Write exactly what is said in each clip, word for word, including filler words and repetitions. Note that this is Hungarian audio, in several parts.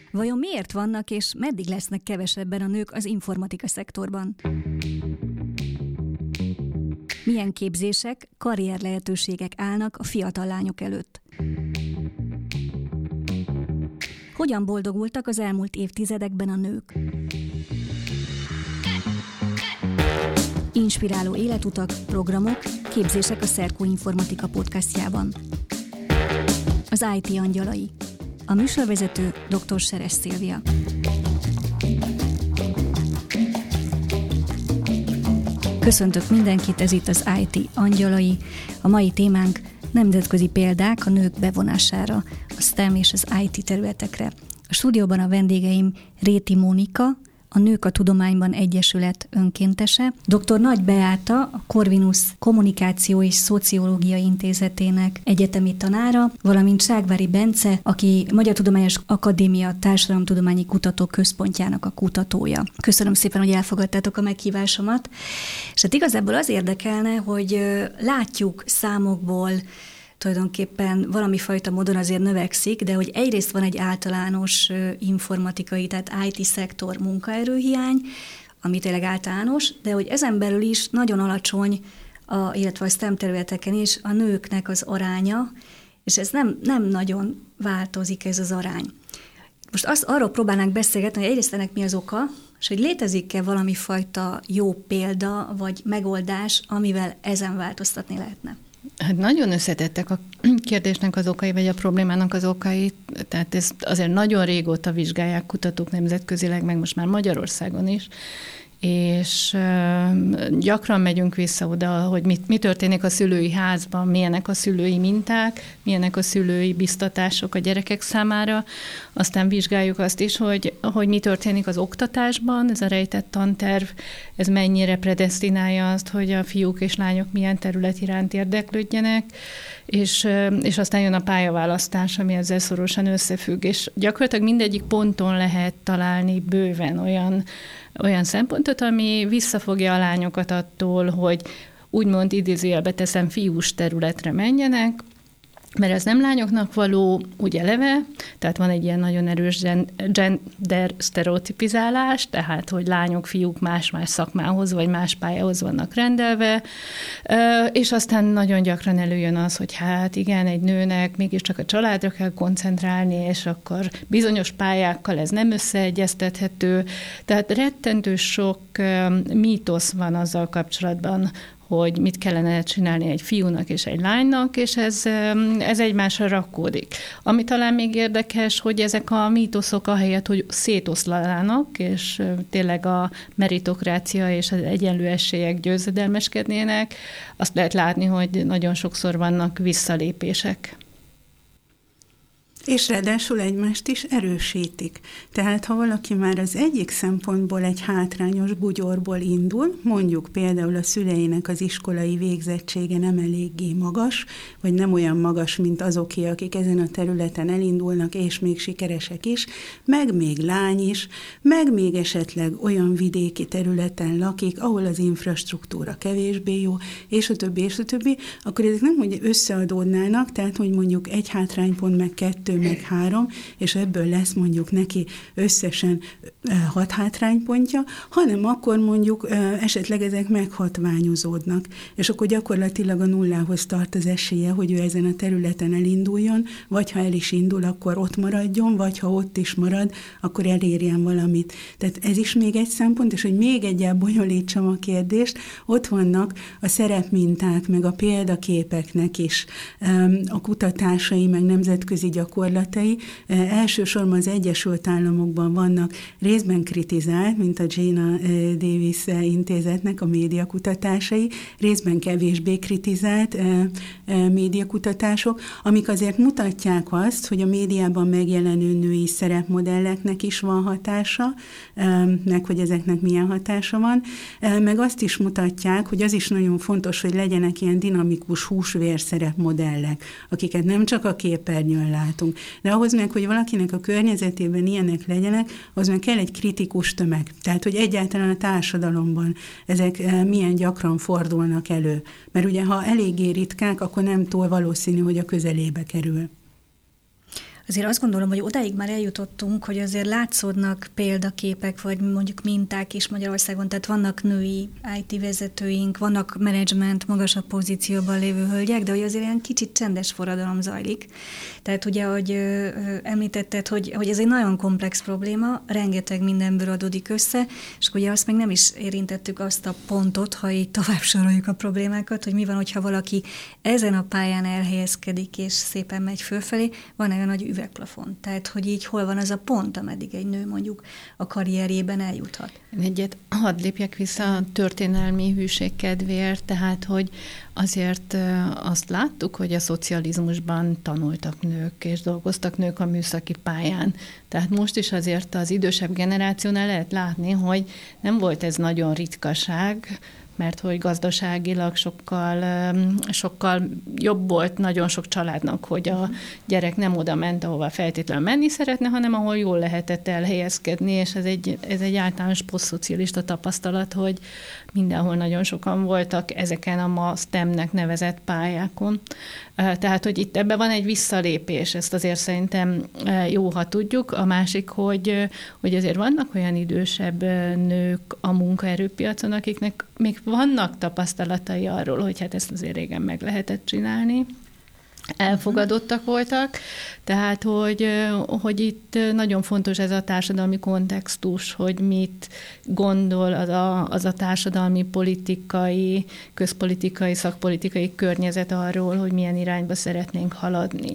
Vajon miért vannak és meddig lesznek kevesebben a nők az informatika szektorban? Milyen képzések, karrier lehetőségek állnak a fiatal lányok előtt? Hogyan boldogultak az elmúlt évtizedekben a nők? Inspiráló életutak, programok, képzések a Szerkó Informatika podcastjában. Az i té angyalai. A műsorvezető dr. Seres Szilvia. Köszöntök mindenkit, ez itt az i té angyalai. A mai témánk nemzetközi példák a nők bevonására a STEM és az i té területekre. A stúdióban a vendégeim Réti Mónika, a Nők a Tudományban Egyesület önkéntese, dr. Nagy Beáta, a Corvinus Kommunikáció és Szociológia Intézetének egyetemi tanára, valamint Ságvári Bence, aki Magyar Tudományos Akadémia Társadalomtudományi Kutatóközpontjának a kutatója. Köszönöm szépen, hogy elfogadtátok a meghívásomat. És hát igazából az érdekelne, hogy látjuk számokból, tulajdonképpen valami fajta módon azért növekszik, de hogy egyrészt van egy általános informatikai, tehát i té szektor munkaerőhiány, ami tényleg általános, de hogy ezen belül is nagyon alacsony, a, illetve a STEM területeken is a nőknek az aránya, és ez nem, nem nagyon változik ez az arány. Most azt arról próbálnánk beszélgetni, hogy egyrészt ennek mi az oka, és hogy létezik-e valami fajta jó példa, vagy megoldás, amivel ezen változtatni lehetne. Hát nagyon összetettek a kérdésnek az okai, vagy a problémának az okai, tehát ezt azért nagyon régóta vizsgálják kutatók nemzetközileg, meg most már Magyarországon is, és gyakran megyünk vissza oda, hogy mit, mi történik a szülői házban, milyenek a szülői minták, milyenek a szülői biztatások a gyerekek számára. Aztán vizsgáljuk azt is, hogy, hogy mi történik az oktatásban, ez a rejtett tanterv, ez mennyire predesztinálja azt, hogy a fiúk és lányok milyen terület iránt érdeklődjenek, és, és aztán jön a pályaválasztás, ami ezzel szorosan összefügg, és gyakorlatilag mindegyik ponton lehet találni bőven olyan olyan szempontot, ami visszafogja a lányokat attól, hogy úgymond idézőjelbe teszem fiús területre menjenek, mert ez nem lányoknak való, úgy eleve, tehát van egy ilyen nagyon erős gender sztereotipizálás, tehát, hogy lányok, fiúk más-más szakmához, vagy más pályához vannak rendelve, és aztán nagyon gyakran előjön az, hogy hát igen, egy nőnek mégiscsak a családra kell koncentrálni, és akkor bizonyos pályákkal ez nem összeegyeztethető, tehát rettentő sok mítosz van azzal kapcsolatban, hogy mit kellene csinálni egy fiúnak és egy lánynak, és ez, ez egymásra rakódik. Ami talán még érdekes, hogy ezek a mítoszok ahelyett, hogy szétoszlanának, és tényleg a meritokrácia és az egyenlő esélyek győzedelmeskednének, azt lehet látni, hogy nagyon sokszor vannak visszalépések. És ráadásul egymást is erősítik. Tehát, ha valaki már az egyik szempontból egy hátrányos bugyorból indul, mondjuk például a szüleinek az iskolai végzettsége nem eléggé magas, vagy nem olyan magas, mint azoké, akik ezen a területen elindulnak, és még sikeresek is, meg még lány is, meg még esetleg olyan vidéki területen lakik, ahol az infrastruktúra kevésbé jó, és a többi, és a többi, akkor ezek nem, hogy összeadódnának, tehát, hogy mondjuk egy hátránypont, meg kettő, meg három, és ebből lesz mondjuk neki összesen hat hátránypontja, hanem akkor mondjuk esetleg ezek meghatványozódnak, és akkor gyakorlatilag a nullához tart az esélye, hogy ő ezen a területen elinduljon, vagy ha el is indul, akkor ott maradjon, vagy ha ott is marad, akkor elérjen valamit. Tehát ez is még egy szempont, és hogy még egyel bonyolítsam a kérdést, ott vannak a szerepminták, meg a példaképeknek is a kutatásai, meg nemzetközi gyakorlatai. Elsősorban az Egyesült Államokban vannak részben kritizált, mint a Gina Davis intézetnek a médiakutatásai, részben kevésbé kritizált médiakutatások, amik azért mutatják azt, hogy a médiában megjelenő női szerepmodelleknek is van hatása, meg hogy ezeknek milyen hatása van, meg azt is mutatják, hogy az is nagyon fontos, hogy legyenek ilyen dinamikus húsvér szerepmodellek, akiket nem csak a képernyőn látunk, de ahhoz meg, hogy valakinek a környezetében ilyenek legyenek, az meg kell egy kritikus tömeg. Tehát, hogy egyáltalán a társadalomban ezek milyen gyakran fordulnak elő. Mert ugye, ha eléggé ritkák, akkor nem túl valószínű, hogy a közelébe kerül. Azért azt gondolom, hogy odáig már eljutottunk, hogy azért látszódnak példaképek, vagy mondjuk minták is Magyarországon, tehát vannak női í té vezetőink, vannak menedzsment, magasabb pozícióban lévő hölgyek, de hogy azért ilyen kicsit csendes forradalom zajlik. Tehát ugye, ahogy ö, ö, említetted, hogy, hogy ez egy nagyon komplex probléma, rengeteg mindenből adódik össze, és ugye azt még nem is érintettük azt a pontot, ha így tovább soroljuk a problémákat, hogy mi van, hogyha valaki ezen a pályán elhelyezkedik, és szépen megy fölfelé, van olyan nagy üvegplafon. Tehát, hogy így hol van az a pont, ameddig egy nő mondjuk a karrierjében eljuthat. Egyet hadd lépjek vissza a történelmi hűség kedvéért, tehát, hogy azért azt láttuk, hogy a szocializmusban tanultak nők, és dolgoztak nők a műszaki pályán. Tehát most is azért az idősebb generációnál lehet látni, hogy nem volt ez nagyon ritkaság, mert hogy gazdaságilag sokkal, sokkal jobb volt nagyon sok családnak, hogy a gyerek nem oda ment, ahova feltétlenül menni szeretne, hanem ahol jól lehetett elhelyezkedni, és ez egy, ez egy általános posztszocialista tapasztalat, hogy mindenhol nagyon sokan voltak ezeken a ma STEM-nek nevezett pályákon. Tehát, hogy itt ebben van egy visszalépés, ezt azért szerintem jó, ha tudjuk. A másik, hogy, hogy azért vannak olyan idősebb nők a munkaerőpiacon, akiknek még vannak tapasztalatai arról, hogy hát ezt azért régen meg lehetett csinálni. Elfogadottak voltak, tehát, hogy, hogy itt nagyon fontos ez a társadalmi kontextus, hogy mit gondol az a, az a társadalmi, politikai, közpolitikai, szakpolitikai környezet arról, hogy milyen irányba szeretnénk haladni.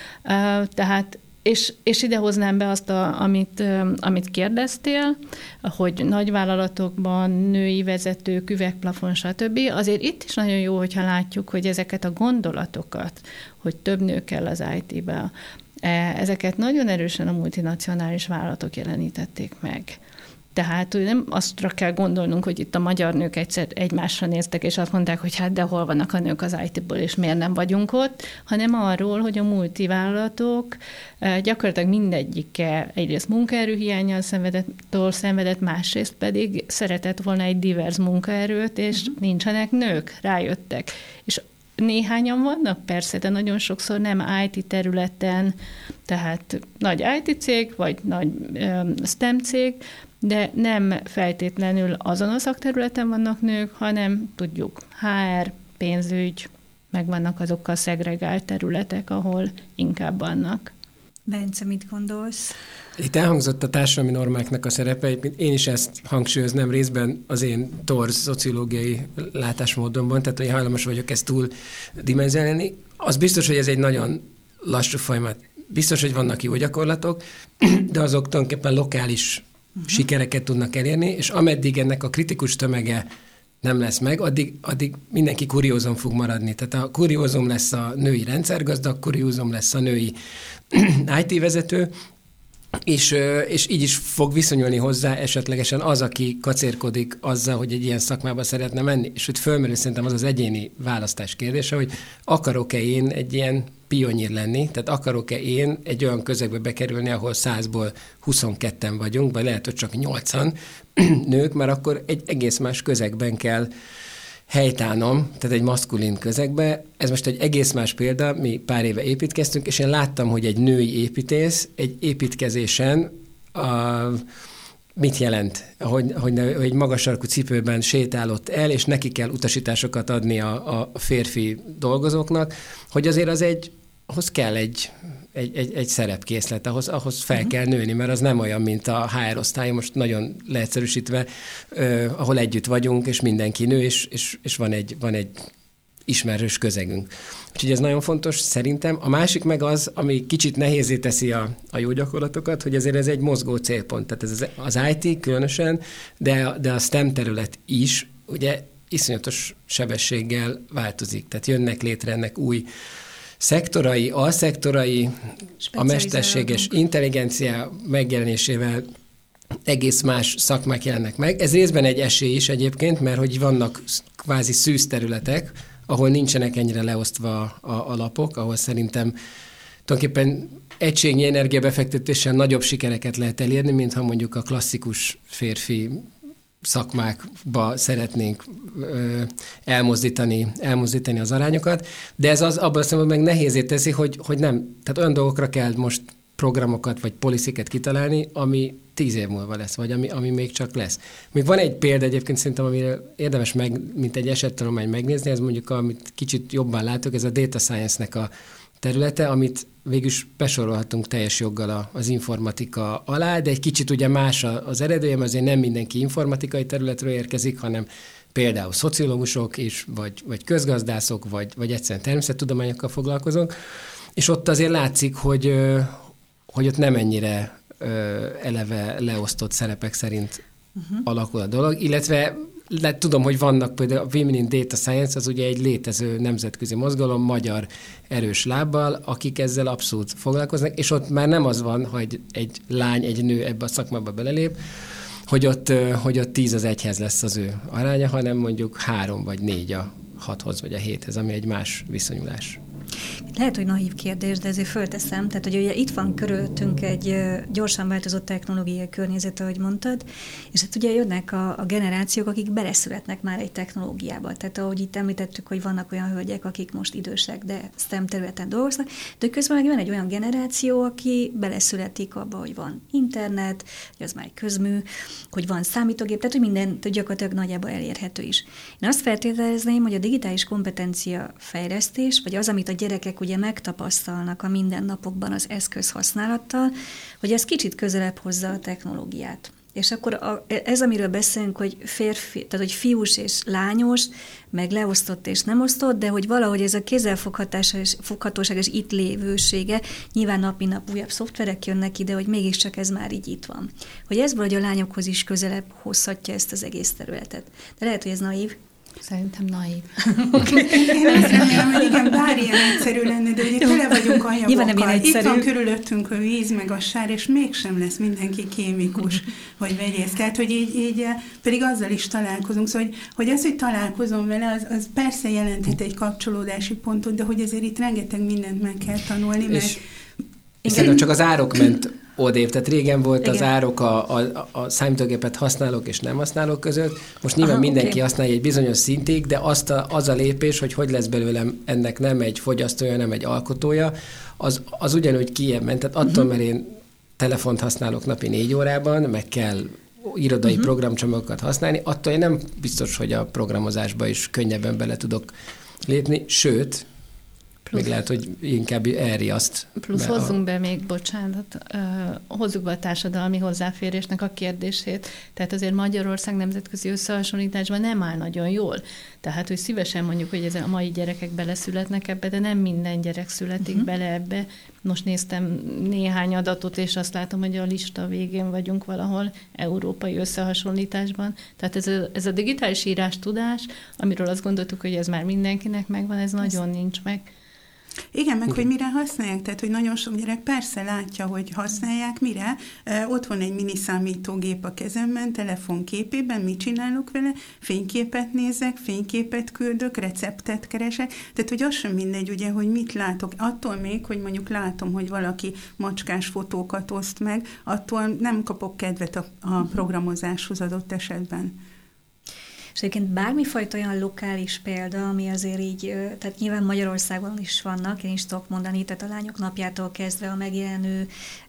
Tehát És, és ide hoznám be azt, a, amit, amit kérdeztél, hogy nagyvállalatokban női vezetők, üvegplafon, stb. Azért itt is nagyon jó, hogyha látjuk, hogy ezeket a gondolatokat, hogy több nő kell az í té-be, ezeket nagyon erősen a multinacionális vállalatok jelenítették meg. Tehát nem aztra kell gondolnunk, hogy itt a magyar nők egyszer egymásra néztek, és azt mondták, hogy hát de hol vannak a nők az í té-ből, és miért nem vagyunk ott, hanem arról, hogy a multivállalatok gyakorlatilag mindegyike egyrészt munkaerőhiánnyal szenvedett, szenvedett, másrészt pedig szeretett volna egy divers munkaerőt, és uh-huh. nincsenek nők, rájöttek. És néhányan vannak persze, de nagyon sokszor nem í té területen, tehát nagy í té cég, vagy nagy STEM cég, de nem feltétlenül azon a szakterületen vannak nők, hanem tudjuk, há er, pénzügy, meg vannak azok a szegregált területek, ahol inkább vannak. Bence, mit gondolsz? Itt elhangzott a társadalmi normáknak a szerepe, én is ezt hangsúlyoznám részben az én torz szociológiai látásmódomban, tehát hogy hajlamos vagyok ezt túl dimenzionálni. Az biztos, hogy ez egy nagyon lassú folyamat. Biztos, hogy vannak jó gyakorlatok, de azok tulajdonképpen lokális uh-huh. sikereket tudnak elérni, és ameddig ennek a kritikus tömege nem lesz meg, addig, addig mindenki kuriózum fog maradni. Tehát a kuriózum lesz a női rendszergazdag, kuriózum lesz a női í té vezető, és, és így is fog viszonyulni hozzá esetlegesen az, aki kacérkodik azzal, hogy egy ilyen szakmába szeretne menni. És hogy fölmerül szerintem az az egyéni választás kérdése, hogy akarok-e én egy ilyen pionnyír lenni, tehát akarok-e én egy olyan közegbe bekerülni, ahol százból huszonketten vagyunk, vagy lehet, hogy csak nyolcan nők, mert akkor egy egész más közegben kell helytállnom, tehát egy maszkulin közegbe. Ez most egy egész más példa, mi pár éve építkeztünk, és én láttam, hogy egy női építész egy építkezésen a, mit jelent, hogy, hogy, hogy egy magas sarkú cipőben sétálott el, és neki kell utasításokat adni a, a férfi dolgozóknak, hogy azért az egy, ahhoz kell egy, egy, egy, egy szerepkészlet, ahhoz, ahhoz fel uh-huh. kell nőni, mert az nem olyan, mint a há er osztály, most nagyon leegyszerűsítve, eh, ahol együtt vagyunk, és mindenki nő, és, és, és van, egy, van egy ismerős közegünk. Úgyhogy ez nagyon fontos szerintem. A másik meg az, ami kicsit nehézé teszi a, a jó gyakorlatokat, hogy ezért ez egy mozgó célpont. Tehát ez az í té különösen, de, de a STEM terület is, ugye iszonyatos sebességgel változik. Tehát jönnek létre ennek új szektorai, alszektorai, a mesterséges intelligencia megjelenésével egész más szakmák jelennek meg. Ez részben egy esély is egyébként, mert hogy vannak kvázi szűz területek, ahol nincsenek ennyire leosztva a, a lapok, ahol szerintem tulajdonképpen egységnyi energiabefektetéssel nagyobb sikereket lehet elérni, mint ha mondjuk a klasszikus férfi szakmákba szeretnénk ö, elmozdítani, elmozdítani az arányokat, de ez az abban a szemben meg nehézé teszi, hogy, hogy nem, tehát olyan dolgokra kell most programokat vagy policyket kitalálni, ami tíz év múlva lesz, vagy ami, ami még csak lesz. Még van egy példa egyébként szerintem, amire érdemes meg, mint egy esettanulmány megnézni, ez mondjuk, amit kicsit jobban látok, ez a data science-nek a területe, amit végülis besorolhatunk teljes joggal az informatika alá, de egy kicsit ugye más az eredője, mert azért nem mindenki informatikai területről érkezik, hanem például szociológusok is, vagy, vagy közgazdászok, vagy, vagy egyszerűen természettudományokkal foglalkozunk, és ott azért látszik, hogy, hogy ott nem ennyire eleve leosztott szerepek szerint uh-huh. alakul a dolog, illetve le, tudom, hogy vannak például a Women in Data Science, az ugye egy létező nemzetközi mozgalom, magyar erős lábbal, akik ezzel abszolút foglalkoznak, és ott már nem az van, hogy egy lány, egy nő ebbe a szakmába belelép, hogy ott, hogy ott tíz az egyhez lesz az ő aránya, hanem mondjuk három vagy négy a hathoz vagy a héthez, ami egy más viszonyulás. Lehet, hogy naív kérdés, de ezért fölteszem. Tehát, hogy ugye itt van körülöttünk egy gyorsan változó technológiai környezet, ahogy mondtad, és hát ugye jönnek a, a generációk, akik beleszületnek már egy technológiába. Tehát ahogy itt említettük, hogy vannak olyan hölgyek, akik most idősek, de STEM területen dolgoznak, de közben meg van egy olyan generáció, aki beleszületik abba, hogy van internet, hogy az már egy közmű, hogy van számítógép, tehát hogy minden gyakorlatilag nagyjából elérhető is. Én azt feltételezném, hogy a digitális kompetencia fejlesztés, vagy az, amit a gyerekek ugye megtapasztalnak a mindennapokban az eszköz használattal, hogy ez kicsit közelebb hozza a technológiát. És akkor a, ez, amiről beszélünk, hogy férfi, tehát hogy fiús és lányos, meg leosztott és nem osztott, de hogy valahogy ez a kézzelfoghatóság és itt lévősége, nyilván nap mint nap újabb szoftverek jönnek ide, hogy mégiscsak ez már így itt van. Hogy ez valahogy a lányokhoz is közelebb hozhatja ezt az egész területet. De lehet, hogy ez naív. Szerintem naív. Én azt remélem, hogy igen, bár ilyen egyszerű lenne, de ugye tele vagyunk anyagokkal. Itt van körülöttünk a víz, meg a sár, és mégsem lesz mindenki kémikus, vagy vegyész. Tehát, hogy így, így pedig azzal is találkozunk. Szóval, hogy, hogy az, hogy találkozom vele, az, az persze jelenthet egy kapcsolódási pontot, de hogy azért itt rengeteg mindent meg kell tanulni, mert... És, és szerintem csak az árok ment odébb. Tehát régen volt igen. az árok a, a, a számítógépet használók és nem használók között. Most nyilván Aha, mindenki okay. használja egy bizonyos szintig, de azt a, az a lépés, hogy hogy lesz belőlem ennek nem egy fogyasztója, nem egy alkotója, az, az ugyanúgy kijebb ment. Tehát attól, uh-huh. mert én telefont használok napi négy órában, meg kell irodai uh-huh. programcsomagokat használni, attól én nem biztos, hogy a programozásba is könnyebben bele tudok lépni, sőt, Plusz, még lehet, hogy inkább elriaszt. Plusz hozzunk a... be még, bocsánat, uh, hozzuk be a társadalmi hozzáférésnek a kérdését. Tehát azért Magyarország nemzetközi összehasonlításban nem áll nagyon jól. Tehát, hogy szívesen mondjuk, hogy ez a mai gyerekek beleszületnek ebbe, de nem minden gyerek születik uh-huh. bele ebbe. Most néztem néhány adatot, és azt látom, hogy a lista végén vagyunk valahol európai összehasonlításban. Tehát ez a, ez a digitális írás tudás, amiről azt gondoltuk, hogy ez már mindenkinek megvan, ez nagyon nincs meg. Igen, meg hogy mire használják, tehát hogy nagyon sok gyerek persze látja, hogy használják, mire. Ott van egy mini számítógép a kezemben, telefon képében, mit csinálok vele? Fényképet nézek, fényképet küldök, receptet keresek, tehát hogy az sem mindegy, ugye, hogy mit látok. Attól még, hogy mondjuk látom, hogy valaki macskás fotókat oszt meg, attól nem kapok kedvet a, a programozáshoz adott esetben. És egyébként bármifajta olyan lokális példa, ami azért így, tehát nyilván Magyarországon is vannak, én is tudok mondani, tehát a Lányok Napjától kezdve a megjelenő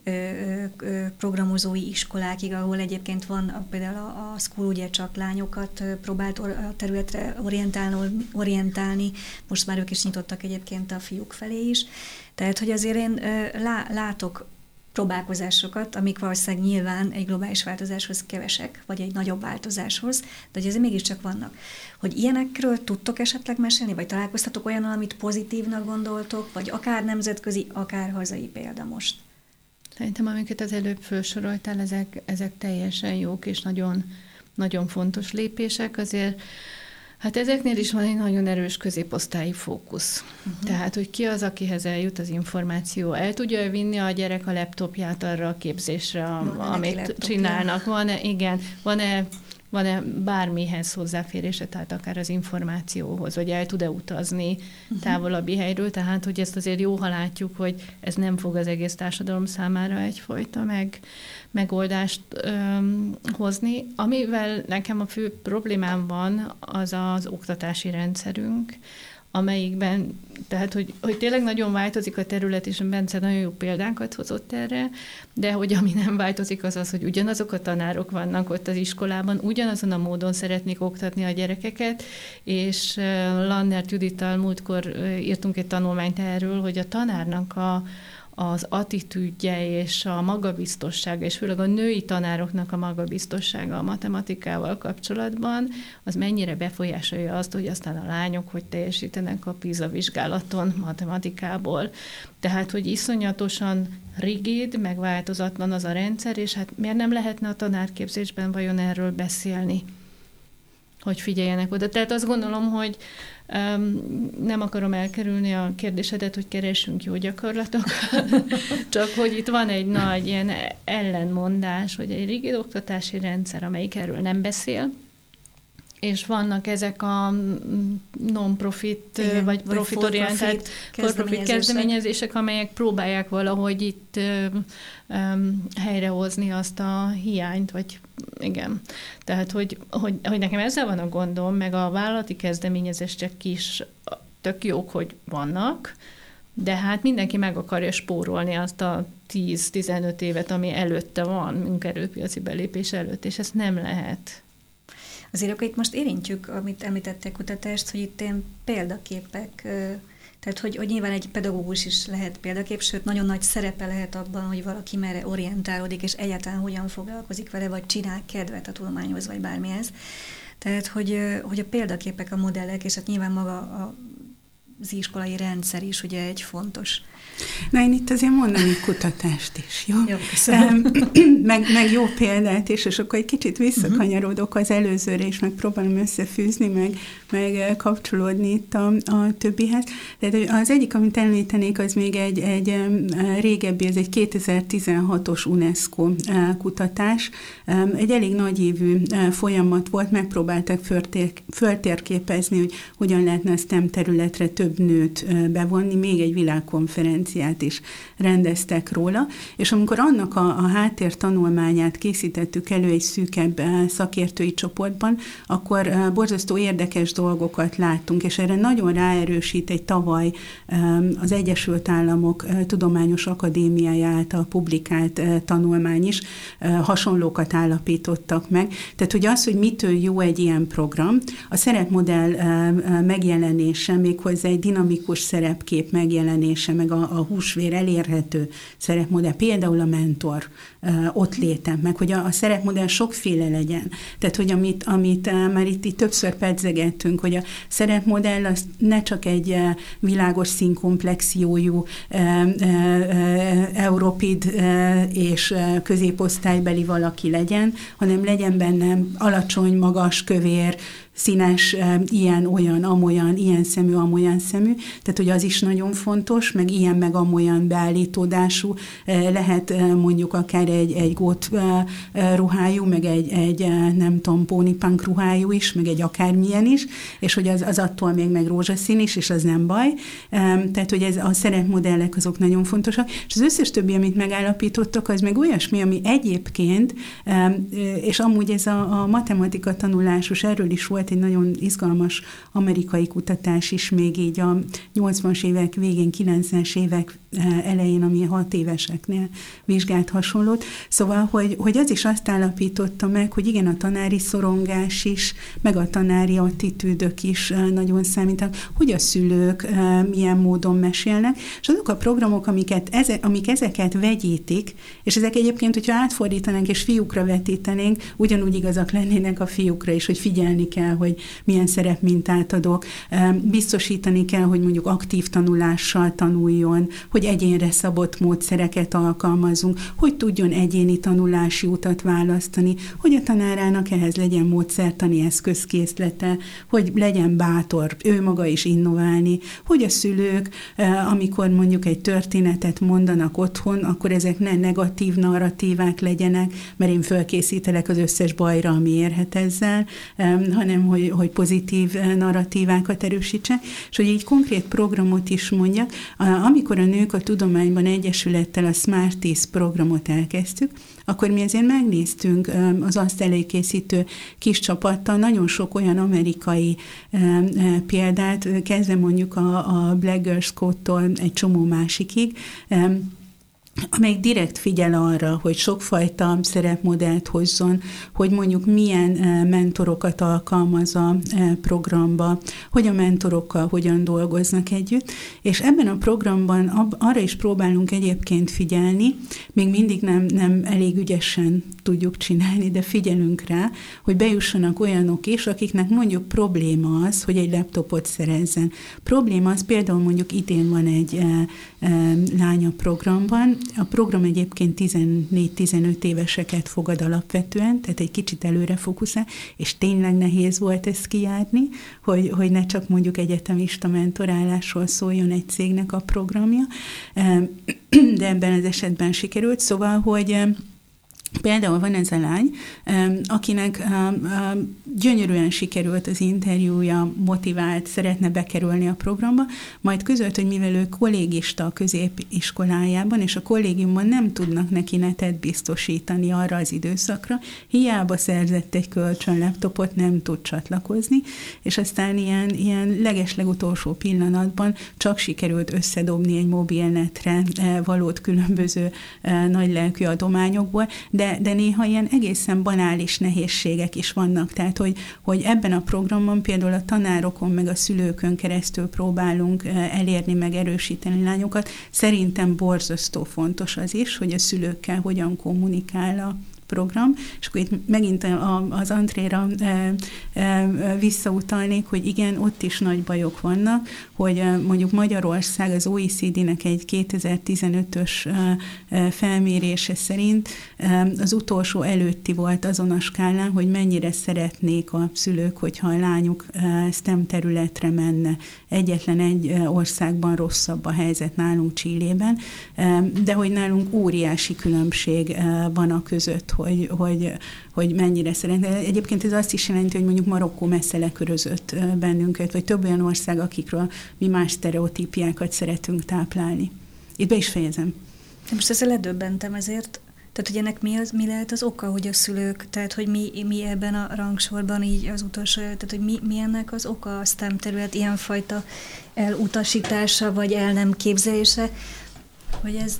programozói iskolákig, ahol egyébként van például a, a School ugye csak lányokat próbált a területre orientálni, orientálni, most már ők is nyitottak egyébként a fiúk felé is. Tehát, hogy azért én lá, látok próbálkozásokat, amik valószínűleg nyilván egy globális változáshoz kevesek, vagy egy nagyobb változáshoz, de hogy azért mégiscsak vannak. Hogy ilyenekről tudtok esetleg mesélni, vagy találkoztatok olyannal, amit pozitívnak gondoltok, vagy akár nemzetközi, akár hazai példa most? Szerintem, amiket az előbb felsoroltál, ezek, ezek teljesen jók, és nagyon, nagyon fontos lépések. Azért hát ezeknél is van egy nagyon erős középosztályi fókusz. Uh-huh. Tehát, hogy ki az, akihez eljut az információ. El tudja vinni a gyerek a laptopját arra a képzésre, van amit laptopja. Csinálnak. Van-e, igen, van-e, van-e bármihez hozzáférése, tehát akár az információhoz, vagy el tud-e utazni uh-huh. távolabbi helyről. Tehát, hogy ezt azért jó, ha látjuk, hogy ez nem fog az egész társadalom számára egyfajta meg, megoldást öm, hozni. Amivel nekem a fő problémám van, az az oktatási rendszerünk, amelyikben, tehát hogy, hogy tényleg nagyon változik a terület, és Bence nagyon jó példákat hozott erre, de hogy ami nem változik, az az, hogy ugyanazok a tanárok vannak ott az iskolában, ugyanazon a módon szeretnék oktatni a gyerekeket, és Lannert Judittal múltkor írtunk egy tanulmányt erről, hogy a tanárnak a az attitűdje és a magabiztossága, és főleg a női tanároknak a magabiztossága a matematikával kapcsolatban, az mennyire befolyásolja azt, hogy aztán a lányok hogy teljesítenek a PISA vizsgálaton matematikából. Tehát, hogy iszonyatosan rigid, megváltozatlan az a rendszer, és hát miért nem lehetne a tanárképzésben vajon erről beszélni? Hogy figyeljenek oda. Tehát azt gondolom, hogy um, nem akarom elkerülni a kérdésedet, hogy keressünk jó gyakorlatokat, csak hogy itt van egy nagy ilyen ellenmondás, hogy egy rigid oktatási rendszer, amelyik erről nem beszél, és vannak ezek a non-profit, igen, vagy profitorientált for-profit kezdeményezések, amelyek próbálják valahogy itt um, helyrehozni azt a hiányt, vagy igen. Tehát, hogy, hogy, hogy nekem ezzel van a gondom, meg a vállalati kezdeményezések is tök jók, hogy vannak, de hát mindenki meg akarja spórolni azt a tíz-tizenöt évet, ami előtte van, munkaerőpiaci belépés előtt, és ezt nem lehet. Azért akkor itt most érintjük, amit említettek kutatást, hogy itt ilyen példaképek, tehát hogy, hogy nyilván egy pedagógus is lehet példakép, sőt nagyon nagy szerepe lehet abban, hogy valaki merre orientálódik, és egyáltalán hogyan foglalkozik vele, vagy csinál kedvet a tudományhoz, vagy bármihez. Tehát, hogy, hogy a példaképek, a modellek, és hát nyilván maga a az iskolai rendszer is ugye egy fontos. Na, én itt azért mondani kutatást is, jó? Jó, köszönöm. meg, meg jó példát is, és akkor egy kicsit visszakanyarodok az előzőre, és megpróbálom összefűzni, meg, meg kapcsolódni itt a, a többihez. Tehát az egyik, amit említenék, az még egy, egy régebbi, ez egy kétezer-tizenhatos UNESCO kutatás. Egy elég nagyívű folyamat volt, megpróbáltak föltér, föltérképezni, hogy hogyan lehetne a STEM területre több nőt bevonni, még egy világkonferenciát is rendeztek róla, és amikor annak a, a háttér tanulmányát készítettük elő egy szűkebb szakértői csoportban, akkor borzasztó érdekes dolgokat láttunk, és erre nagyon ráerősít egy tavaly az Egyesült Államok Tudományos Akadémiája által publikált tanulmány is, hasonlókat állapítottak meg. Tehát, hogy az, hogy mitől jó egy ilyen program, a szerepmodell megjelenése, méghozzá egy dinamikus szerepkép megjelenése, meg a, a húsvér elérhető szerepmodell, például a mentor ott létem, meg hogy a, a szerepmodell sokféle legyen. Tehát, hogy amit, amit már itt, itt többször pedzegettünk, hogy a szerepmodell az ne csak egy világos színkomplexiójú europid és középosztálybeli valaki legyen, hanem legyen benne alacsony, magas, kövér, színes, ilyen, olyan, amolyan, ilyen szemű, amolyan szemű, tehát hogy az is nagyon fontos, meg ilyen, meg amolyan beállítódású, lehet mondjuk akár egy, egy gót ruhájú, meg egy, egy nem tudom, pónipunk ruhájú is, meg egy akármilyen is, és hogy az, az attól még meg rózsaszín is, és az nem baj. Tehát, hogy ez a szerepmodellek azok nagyon fontosak, és az összes többi, amit megállapítottak, az meg olyasmi, ami egyébként, és amúgy ez a, a matematika tanulásos, erről is volt egy nagyon izgalmas amerikai kutatás is még így a nyolcvanas évek végén, kilencvenes évek elején, ami hat éveseknél vizsgált hasonlót. Szóval, hogy, hogy az is azt állapította meg, hogy igen, a tanári szorongás is, meg a tanári attitűdök is nagyon számítanak, hogy a szülők milyen módon mesélnek, és azok a programok, amiket, eze, amik ezeket vegyítik, és ezek egyébként, hogyha átfordítanánk és fiúkra vetítenénk, ugyanúgy igazak lennének a fiúkra is, hogy figyelni kell, hogy milyen szerepmintát adok, biztosítani kell, hogy mondjuk aktív tanulással tanuljon, hogy egyénre szabott módszereket alkalmazunk, hogy tudjon egyéni tanulási utat választani, hogy a tanárának ehhez legyen módszertani eszközkészlete, hogy legyen bátor ő maga is innoválni, hogy a szülők, amikor mondjuk egy történetet mondanak otthon, akkor ezek ne negatív narratívák legyenek, mert én fölkészítelek az összes bajra, ami érhet ezzel, hanem hogy, hogy pozitív narratívákat erősítse, és hogy így konkrét programot is mondjak. Amikor a Nők a Tudományban Egyesülettel a Smarties programot elkezdtük, akkor mi azért megnéztünk az azt előkészítő kis csapattal nagyon sok olyan amerikai példát, kezdve mondjuk a, a Black Girl Scout-tól egy csomó másikig, amelyik direkt figyel arra, hogy sokfajta szerepmodellt hozzon, hogy mondjuk milyen mentorokat alkalmaz a programba, hogy a mentorokkal hogyan dolgoznak együtt, és ebben a programban arra is próbálunk egyébként figyelni, még mindig nem, nem elég ügyesen tudjuk csinálni, de figyelünk rá, hogy bejussanak olyanok is, akiknek mondjuk probléma az, hogy egy laptopot szerezzen. Probléma az például mondjuk idén van egy e, e, lánya programban. A program egyébként tizennégy-tizenöt éveseket fogad alapvetően, tehát egy kicsit előre fókuszál, és tényleg nehéz volt ezt kijárni, hogy, hogy ne csak mondjuk egyetemista mentorálásról szóljon egy cégnek a programja, de ebben az esetben sikerült. Szóval, hogy például van ez a lány, akinek gyönyörűen sikerült az interjúja, motivált, szeretne bekerülni a programba, majd közölt, hogy mivel ő kollégista a középiskolájában, és a kollégiumban nem tudnak neki netet biztosítani arra az időszakra, hiába szerzett egy kölcsön laptopot, nem tud csatlakozni, és aztán ilyen, ilyen legeslegutolsó pillanatban csak sikerült összedobni egy mobilnetre valót különböző nagylelkű adományokból, de, de néha ilyen egészen banális nehézségek is vannak. Tehát, hogy, hogy ebben a programban például a tanárokon, meg a szülőkön keresztül próbálunk elérni, meg erősíteni lányokat. Szerintem borzasztó fontos az is, hogy a szülőkkel hogyan kommunikál a program, és akkor itt megint az Antréra e, e, visszautalnék, hogy igen, ott is nagy bajok vannak, hogy mondjuk Magyarország az o e cé dé-nek egy kétezer-tizenötös e, felmérése szerint e, az utolsó előtti volt azon a skálán, hogy mennyire szeretnék a szülők, hogyha a lányuk e, STEM területre menne. Egyetlen egy országban rosszabb a helyzet, nálunk Chilében, e, de hogy nálunk óriási különbség e, van a között, Hogy, hogy, hogy mennyire szeretne. Egyébként ez azt is jelenti, hogy mondjuk Marokkó messze lekörözött bennünket, vagy több olyan ország, akikről mi más sztereotípiákat szeretünk táplálni. Itt be is fejezem. De most ezzel ledöbbentem ezért. Tehát, hogy ennek mi, az, mi lehet az oka, hogy a szülők, tehát, hogy mi, mi ebben a rangsorban így az utolsó, tehát, hogy mi, mi ennek az oka a STEM terület ilyenfajta elutasítása, vagy el nem képzelése, hogy ez...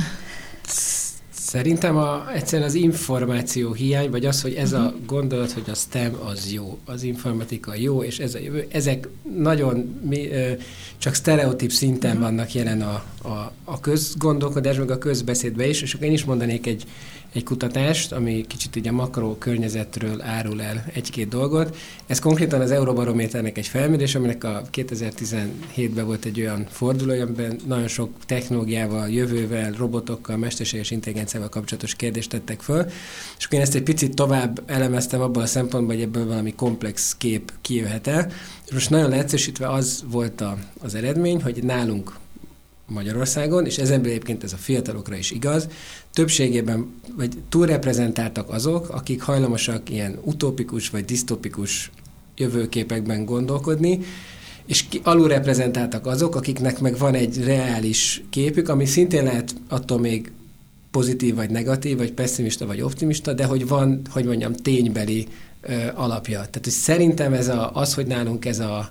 Szerintem a, egyszerűen az információ hiány, vagy az, hogy ez a gondolat, hogy a STEM az jó, az informatika jó, és ez a jövő, ezek nagyon mi, ö, csak sztereotíp szinten vannak jelen a, a, a közgondolkodás, meg a közbeszédbe is, és akkor én is mondanék egy, egy kutatást, ami kicsit így a makro környezetről árul el egy-két dolgot. Ez konkrétan az Euróbarométernek egy felmérés, aminek a kétezer-tizenhétben volt egy olyan fordulója, amiben nagyon sok technológiával, jövővel, robotokkal, mesterséges intelligenciával kapcsolatos kérdést tettek föl, és akkor én ezt egy picit tovább elemeztem abban a szempontból, hogy ebből valami komplex kép kijöhet el. És most nagyon leegyszerűsítve az volt a, az eredmény, hogy nálunk Magyarországon, és ezenből egyébként ez a fiatalokra is igaz, többségében, vagy túlreprezentáltak azok, akik hajlamosak ilyen utópikus vagy disztopikus jövőképekben gondolkodni, és alulreprezentáltak azok, akiknek meg van egy reális képük, ami szintén lehet attól még pozitív vagy negatív, vagy pessimista vagy optimista, de hogy van, hogy mondjam, ténybeli ö, alapja. Tehát hogy szerintem ez a, az, hogy nálunk ez a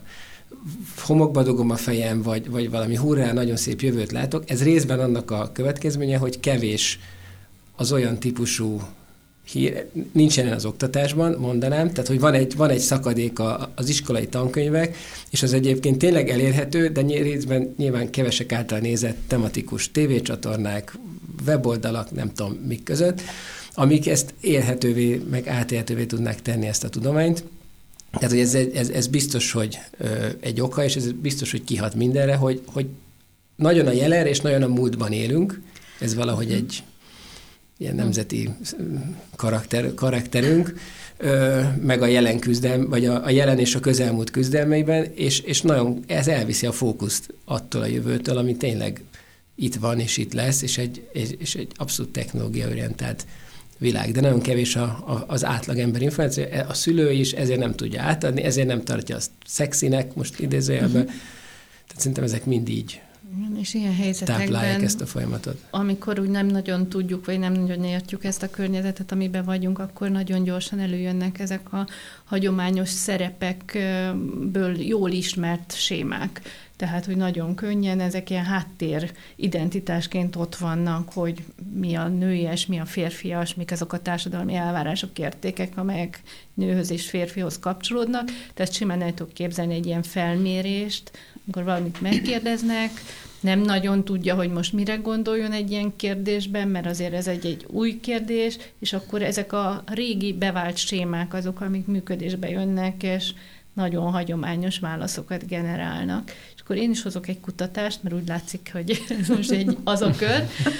homokba dugom a fejem, vagy, vagy valami hurrá, nagyon szép jövőt látok, ez részben annak a következménye, hogy kevés az olyan típusú hír, nincs jelen az oktatásban, mondanám, tehát hogy van egy, van egy szakadék a, az iskolai tankönyvek, és az egyébként tényleg elérhető, de részben nyilván kevesek által nézett tematikus tévécsatornák, weboldalak, nem tudom mik között, amik ezt élhetővé, meg átélhetővé tudnák tenni ezt a tudományt. Tehát, hogy ez, ez, ez biztos, hogy ö, egy oka, és ez biztos, hogy kihat mindenre, hogy, hogy nagyon a jelenre és nagyon a múltban élünk. Ez valahogy egy ilyen nemzeti karakter, karakterünk, ö, meg a jelen küzdelm, vagy a, a jelen és a közelmúlt küzdelmeiben, és, és nagyon ez elviszi a fókuszt attól a jövőtől, ami tényleg itt van és itt lesz, és egy, és egy abszolút technológiaorientált világ, de nagyon kevés a, a, az átlagember információ, a szülő is ezért nem tudja átadni, ezért nem tartja azt szexinek, most idézőjelben. Uh-huh. Tehát szerintem ezek mind így és ilyen helyzetekben táplálják ezt a folyamatot. Amikor úgy nem nagyon tudjuk, vagy nem nagyon értjük ezt a környezetet, amiben vagyunk, akkor nagyon gyorsan előjönnek ezek a hagyományos szerepekből jól ismert sémák. Tehát, hogy nagyon könnyen ezek ilyen háttér identitásként ott vannak, hogy mi a nőies, mi a férfias, mik azok a társadalmi elvárások, értékek, amelyek nőhöz és férfihoz kapcsolódnak. Tehát simán el tudok képzelni egy ilyen felmérést, amikor valamit megkérdeznek, nem nagyon tudja, hogy most mire gondoljon egy ilyen kérdésben, mert azért ez egy, egy új kérdés, és akkor ezek a régi bevált sémák azok, amik működésbe jönnek, és nagyon hagyományos válaszokat generálnak. És akkor én is hozok egy kutatást, mert úgy látszik, hogy ez most egy az a kör.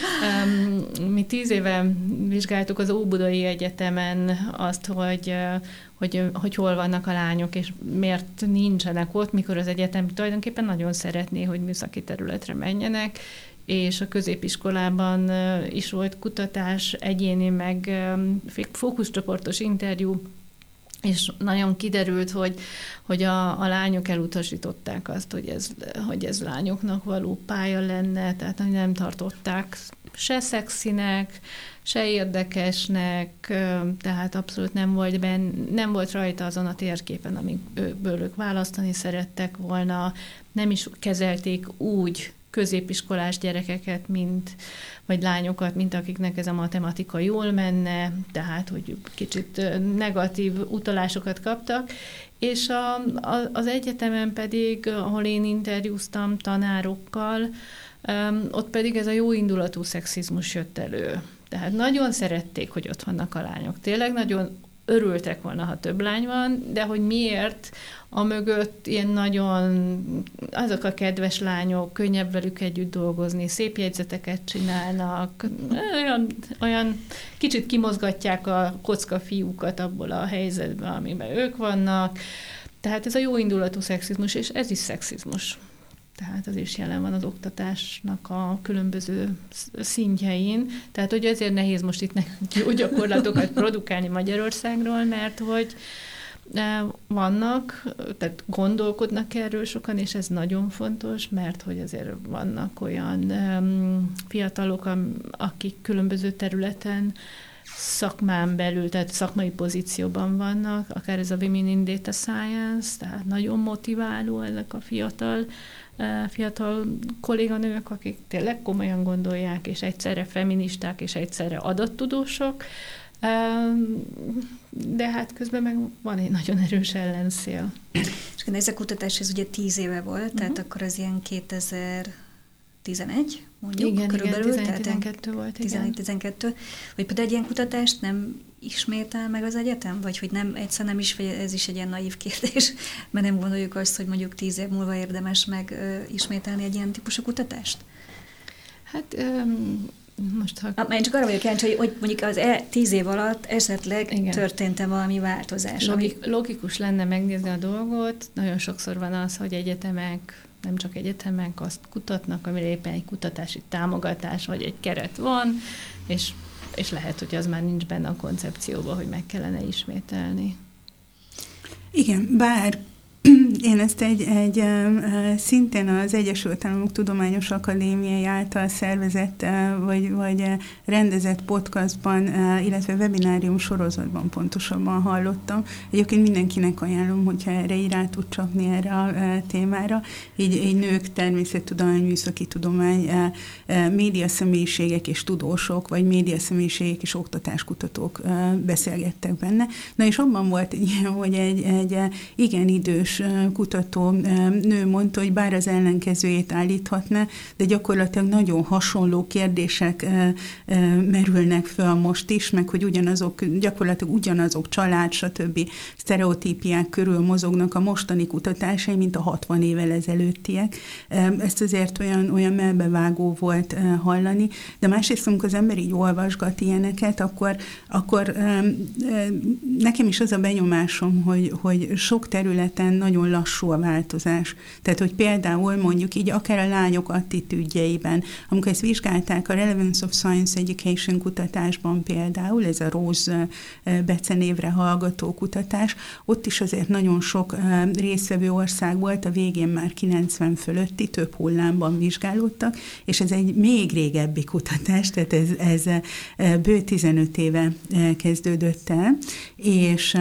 Mi tíz éve vizsgáltuk az Óbudai Egyetemen azt, hogy, hogy, hogy hol vannak a lányok, és miért nincsenek ott, mikor az egyetem tulajdonképpen nagyon szeretné, hogy műszaki területre menjenek, és a középiskolában is volt kutatás, egyéni, meg fókuszcsoportos interjú, és nagyon kiderült, hogy, hogy a, a lányok elutasították azt, hogy ez, hogy ez lányoknak való pálya lenne, tehát nem tartották se szexinek, se érdekesnek, tehát abszolút nem volt, benn, nem volt rajta azon a térképen, amikből ők választani szerettek volna, nem is kezelték úgy középiskolás gyerekeket, mint, vagy lányokat, mint akiknek ez a matematika jól menne, tehát, hogy kicsit negatív utalásokat kaptak, és a, a, az egyetemen pedig, ahol én interjúztam tanárokkal, um, ott pedig ez a jó indulatú szexizmus jött elő. Tehát nagyon szerették, hogy ott vannak a lányok. Tényleg nagyon örültek volna, ha több lány van, de hogy miért a mögött ilyen nagyon, azok a kedves lányok, könnyebb velük együtt dolgozni, szép jegyzeteket csinálnak, olyan, olyan kicsit kimozgatják a kocka fiúkat abból a helyzetben, amiben ők vannak. Tehát ez a jó indulatú szexizmus, és ez is szexizmus. Tehát az is jelen van az oktatásnak a különböző szintjein. Tehát, hogy ezért nehéz most itt nekünk jó gyakorlatokat produkálni Magyarországról, mert hogy vannak, tehát gondolkodnak erről sokan, és ez nagyon fontos, mert hogy azért vannak olyan um, fiatalok, akik különböző területen szakmán belül, tehát szakmai pozícióban vannak, akár ez a Women in Data Science, tehát nagyon motiváló ezek a fiatal fiatal kolléganők, akik tényleg komolyan gondolják, és egyszerre feministák, és egyszerre adattudósok, de hát közben meg van egy nagyon erős ellenszél. És ez a kutatás, ez ugye tíz éve volt, uh-huh. tehát akkor az ilyen kétezer-tizenegy, mondjuk, igen, körülbelül. Igen, tizenkettő volt, tizenegy-tizenkettő. Vagy például egy ilyen kutatást nem ismétel meg az egyetem? Vagy hogy nem, egyszer nem is, vagy ez is egy ilyen naív kérdés, mert nem gondoljuk azt, hogy mondjuk tíz év múlva érdemes meg ö, ismételni egy ilyen típusú kutatást? Hát öm, most ha... Ah, én csak arra vagyok kíváncsi, hogy, hogy mondjuk az e, tíz év alatt esetleg igen. történt-e valami változás? Logik, ami... Logikus lenne megnézni a dolgot. Nagyon sokszor van az, hogy egyetemek, nem csak egyetemek azt kutatnak, amire éppen egy kutatási támogatás vagy egy keret van, és és lehet, hogy az már nincs benne a koncepcióban, hogy meg kellene ismételni. Igen, bár én ezt egy, egy szintén az Egyesült Államok Tudományos Akadémiai által szervezett vagy, vagy rendezett podcastban, illetve webinárium sorozatban pontosabban hallottam. Egyébként mindenkinek ajánlom, hogyha erre így rá tud csapni erre a témára. Így, így nők, természettudomány, műszaki tudomány, médiaszemélyiségek és tudósok, vagy médiaszemélyiségek és oktatáskutatók beszélgettek benne. Na és abban volt egy ilyen, hogy egy, egy igen idős kutató nő mondta, hogy bár az ellenkezőjét állíthatná, de gyakorlatilag nagyon hasonló kérdések merülnek föl most is, meg hogy ugyanazok, gyakorlatilag ugyanazok család, stb. Sztereotípiák körül mozognak a mostani kutatásai, mint a hatvan évvel ezelőttiek. Ezt azért olyan, olyan melbevágó volt hallani, de másrészt, amikor az ember így olvasgat ilyeneket, akkor, akkor nekem is az a benyomásom, hogy, hogy sok területen nagyon lassú a változás. Tehát, hogy például mondjuk így akár a lányok attitűdjeiben, amikor ezt vizsgálták a Relevance of Science Education kutatásban például, ez a Rose becenévre hallgató kutatás, ott is azért nagyon sok résztvevő ország volt, a végén már kilencven fölötti, több hullámban vizsgálódtak, és ez egy még régebbi kutatás, tehát ez, ez bő tizenöt éve kezdődött el, és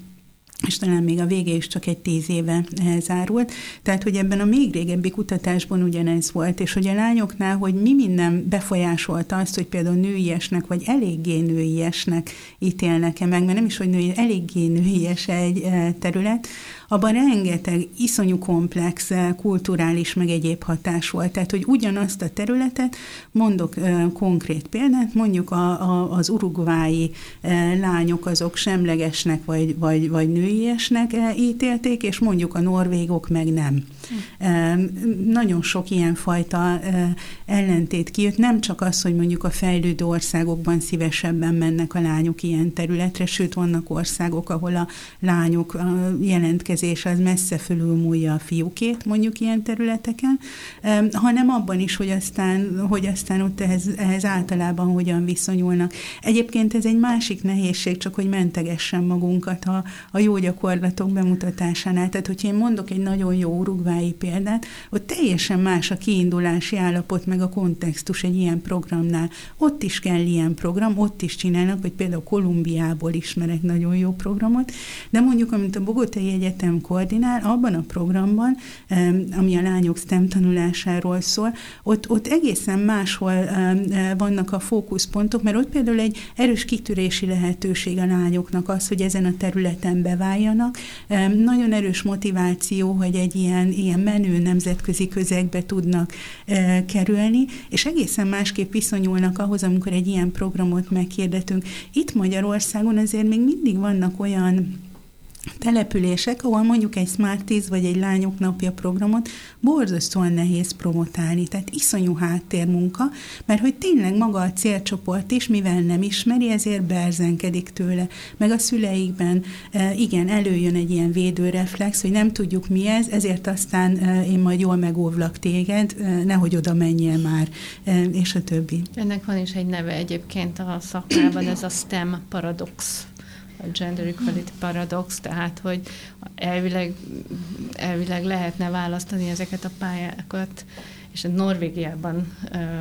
és talán még a vége is csak egy tíz éve zárult. Tehát, hogy ebben a még régebbi kutatásban ugyanez volt, és hogy a lányoknál, hogy mi minden befolyásolta azt, hogy például nőiesnek, vagy eléggé nőiesnek ítélnek-e meg, mert nem is, hogy női, eléggé nőies egy terület, abban rengeteg iszonyú komplex kulturális meg egyéb hatás volt. Tehát, hogy ugyanazt a területet, mondok konkrét példát, mondjuk a, a, az uruguayi lányok azok semlegesnek vagy, vagy, vagy nőiesnek ítélték, és mondjuk a norvégok meg nem. Mm. Nagyon sok ilyenfajta ellentét kijött, nem csak az, hogy mondjuk a fejlődő országokban szívesebben mennek a lányok ilyen területre, sőt vannak országok, ahol a lányok jelentkezés az messze fölülmúlja a fiúkét, mondjuk ilyen területeken, hanem abban is, hogy aztán, hogy aztán ott ehhez, ehhez általában hogyan viszonyulnak. Egyébként ez egy másik nehézség, csak hogy mentegessen magunkat a, a jó gyakorlatok bemutatásánál. Tehát, hogyha én mondok egy nagyon jó urugvái példát, ott teljesen más a kiindulási állapot, meg a kontextus egy ilyen programnál. Ott is kell ilyen program, ott is csinálnak, vagy például Kolumbiából ismerek nagyon jó programot, de mondjuk, amit a Bogotai Egyetem koordinál, abban a programban, ami a lányok STEM tanulásáról szól, ott, ott egészen máshol vannak a fókuszpontok, mert ott például egy erős kitörési lehetőség a lányoknak az, hogy ezen a területen beváljanak. Nagyon erős motiváció, hogy egy ilyen, ilyen menő nemzetközi közegbe tudnak kerülni, és egészen másképp viszonyulnak ahhoz, amikor egy ilyen programot meghirdetünk. Itt Magyarországon azért még mindig vannak olyan települések, ahol mondjuk egy Smarties vagy egy Lányok Napja programot borzasztóan nehéz promotálni, tehát iszonyú háttérmunka, mert hogy tényleg maga a célcsoport is, mivel nem ismeri, ezért berzenkedik tőle. Meg a szüleikben igen, előjön egy ilyen védőreflex, hogy nem tudjuk mi ez, ezért aztán én majd jól megóvlak téged, nehogy oda menjél már, és a többi. Ennek van is egy neve egyébként a szakmában, ez a STEM paradox, a Gender Equality Paradox, tehát, hogy elvileg, elvileg lehetne választani ezeket a pályákat, és Norvégiában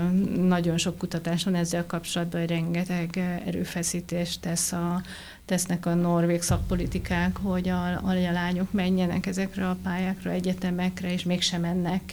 nagyon sok kutatás van ezzel kapcsolatban, hogy rengeteg erőfeszítést tesz a, tesznek a norvég szakpolitikák, hogy a, a lányok menjenek ezekre a pályákra, egyetemekre, és mégsem mennek.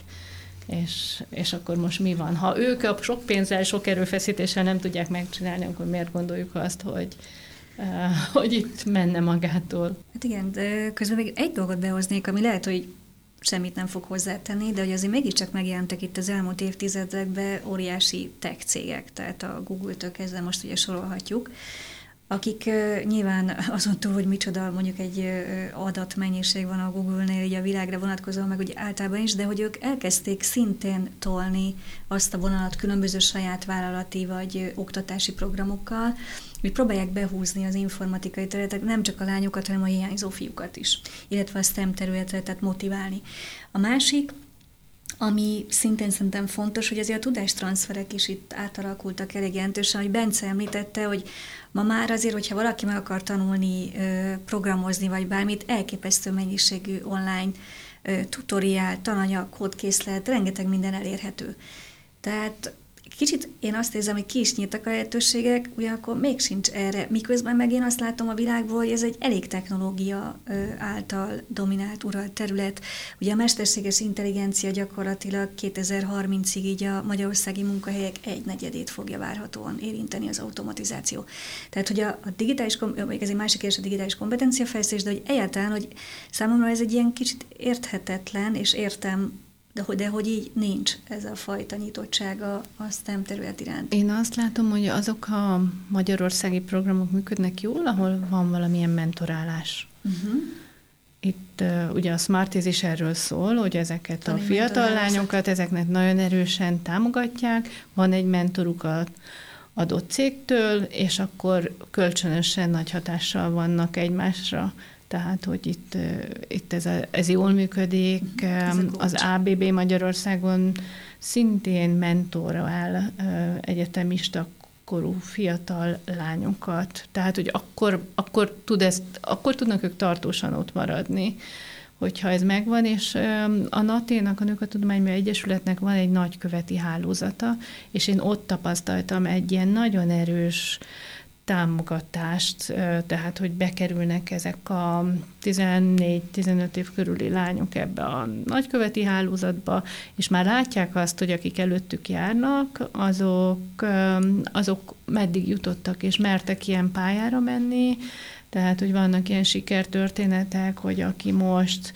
És, és akkor most mi van? Ha ők a sok pénzzel, sok erőfeszítéssel nem tudják megcsinálni, akkor miért gondoljuk azt, hogy Uh, hogy itt menne magától. Hát igen, de közben még egy dolgot behoznék, ami lehet, hogy semmit nem fog hozzátenni, de hogy azért mégiscsak megjelentek itt az elmúlt évtizedekben óriási tech cégek, tehát a Google-től kezdve most ugye sorolhatjuk, akik uh, nyilván azon túl, hogy micsoda mondjuk egy uh, adatmennyiség van a Google-nél, ugye a világra vonatkozóan, meg ugye általában is, de hogy ők elkezdték szintén tolni azt a vonalat különböző saját vállalati vagy uh, oktatási programokkal, hogy próbálják behúzni az informatikai területek nem csak a lányokat, hanem a hiányzó fiúkat is, illetve a STEM területet, tehát motiválni. A másik, ami szintén szerintem fontos, hogy azért a tudástranszferek is itt átalakultak elég jelentősen, hogy Bence említette, hogy ma már azért, hogyha valaki meg akar tanulni, programozni, vagy bármit, elképesztő mennyiségű online tutoriál, tananyag, kódkészlet, rengeteg minden elérhető. Tehát kicsit én azt érzem, hogy ki is nyíltak a lehetőségek, ugyanakkor még sincs erre. Miközben meg én azt látom a világból, hogy ez egy elég technológia által dominált, uralt terület. Ugye a mesterséges intelligencia gyakorlatilag kétezer-harmincig így a magyarországi munkahelyek egy negyedét fogja várhatóan érinteni az automatizáció. Tehát, hogy a, a digitális, ez egy másik és a digitális kompetenciafejlesztés, de hogy egyáltalán, hogy számomra ez egy ilyen kicsit érthetetlen, és értem, De hogy, de hogy így nincs ez a fajta nyitottsága a STEM terület iránt. Én azt látom, hogy azok a magyarországi programok működnek jól, ahol van valamilyen mentorálás. Uh-huh. Itt uh, ugye a Smarties is erről szól, hogy ezeket Tani a fiatal lányokat, ezeknek nagyon erősen támogatják, van egy mentoruk a adott cégtől, és akkor kölcsönösen nagy hatással vannak egymásra. Tehát, hogy itt, itt ez, a, ez jól működik. Az á bé bé Magyarországon szintén mentorál egyetemista korú fiatal lányokat. Tehát, hogy akkor, akkor, tud ezt, akkor tudnak ők tartósan ott maradni, hogyha ez megvan, és a naténak, a Nők a Tudományban Egyesületnek van egy nagyköveti hálózata, és én ott tapasztaltam egy ilyen nagyon erős támogatást, tehát, hogy bekerülnek ezek a tizennégy-tizenöt év körüli lányok ebbe a nagyköveti hálózatba, és már látják azt, hogy akik előttük járnak, azok, azok meddig jutottak, és mertek ilyen pályára menni, tehát, hogy vannak ilyen sikertörténetek, hogy aki most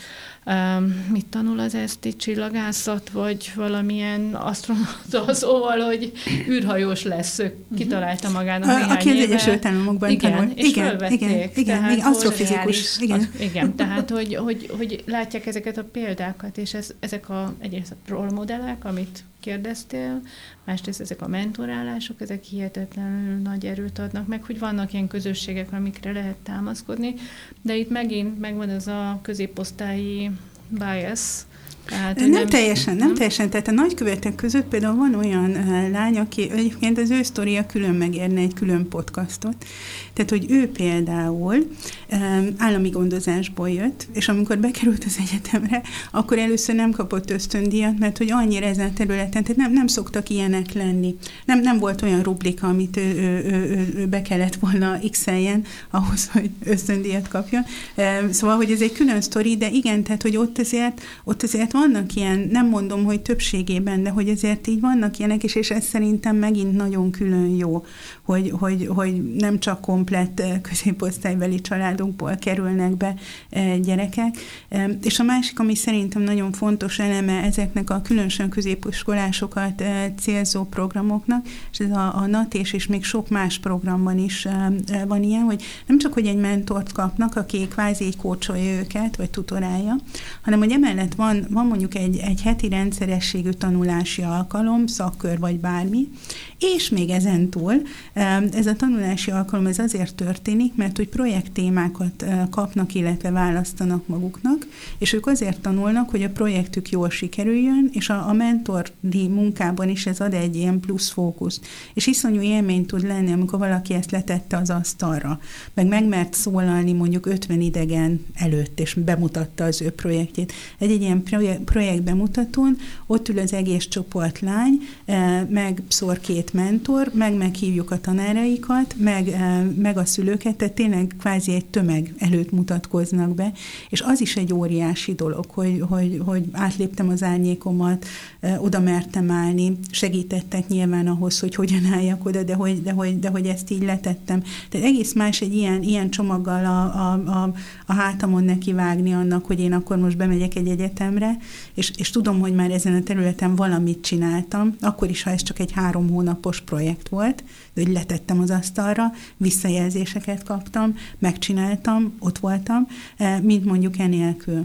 um, mit tanul az eszti csillagászat, vagy valamilyen asztronauta, szóval, hogy űrhajós lesz, kitalálta magának néhány Aki az éve. Egyesült Államokban igen, tanul. És igen, fölvették. igen, igen, tehát, igen, asztrofizikus. Igen. Az, igen, tehát, hogy, hogy, hogy látják ezeket a példákat, és ez, ezek a, egyrészt a rollmodellek, amit kérdeztél, másrészt ezek a mentorálások, ezek hihetetlenül nagy erőt adnak meg, hogy vannak ilyen közösségek, amikre lehet támaszkodni, de itt megint megvan ez a középosztályi bias. Tehát, nem, nem teljesen, nem, nem teljesen. Tehát a nagykövetek között például van olyan uh, lány, aki egyébként az ő sztoria külön megérne egy külön podcastot. Tehát, hogy ő például um, állami gondozásból jött, és amikor bekerült az egyetemre, akkor először nem kapott ösztöndíjat, mert hogy annyira ezen a területen, tehát nem, nem szoktak ilyenek lenni. Nem, nem volt olyan rubrika, amit ő, ő, ő, ő be kellett volna x-eljen ahhoz, hogy ösztöndíjat kapjon. Um, szóval, hogy ez egy külön sztori, de igen, tehát, hogy ott azért, ott azért vannak ilyen, nem mondom, hogy többségében, de hogy azért így vannak ilyenek, és, és ez szerintem megint nagyon külön jó, hogy, hogy, hogy nem csak komplett középosztálybeli családokból kerülnek be gyerekek. És a másik, ami szerintem nagyon fontos eleme ezeknek a különösen középiskolásokat célzó programoknak, és ez a, a NATÉS és még sok más programban is van ilyen, hogy nem csak, hogy egy mentort kapnak, aki kvázi így kócsolja őket, vagy tutorálja, hanem hogy emellett van, van mondjuk egy, egy heti rendszerességű tanulási alkalom, szakkör vagy bármi, és még ezen túl ez a tanulási alkalom ez azért történik, mert hogy projekttémákat kapnak, illetve választanak maguknak, és ők azért tanulnak, hogy a projektük jól sikerüljön, és a, a mentori munkában is ez ad egy ilyen plusz fókuszt. És iszonyú élmény tud lenni, amikor valaki ezt letette az asztalra, meg megmert szólalni mondjuk ötven idegen előtt, és bemutatta az ő projektjét. Egy-egy ilyen projekt bemutatón ott ül az egész csoportlány, meg szor két mentor, meg meghívjuk a tanáraikat, meg, meg a szülőket, tehát tényleg kvázi egy tömeg előtt mutatkoznak be, és az is egy óriási dolog, hogy, hogy, hogy átléptem az árnyékomat, oda mertem állni, segítettek nyilván ahhoz, hogy hogyan álljak oda, de hogy, de hogy, de hogy ezt így letettem. Tehát egész más egy ilyen, ilyen csomaggal a, a, a, a hátamon nekivágni annak, hogy én akkor most bemegyek egy egyetemre, és, és tudom, hogy már ezen a területen valamit csináltam, akkor is, ha ez csak egy három hónapos projekt volt, de hogy letettem az asztalra, visszajelzéseket kaptam, megcsináltam, ott voltam, mint mondjuk enélkül.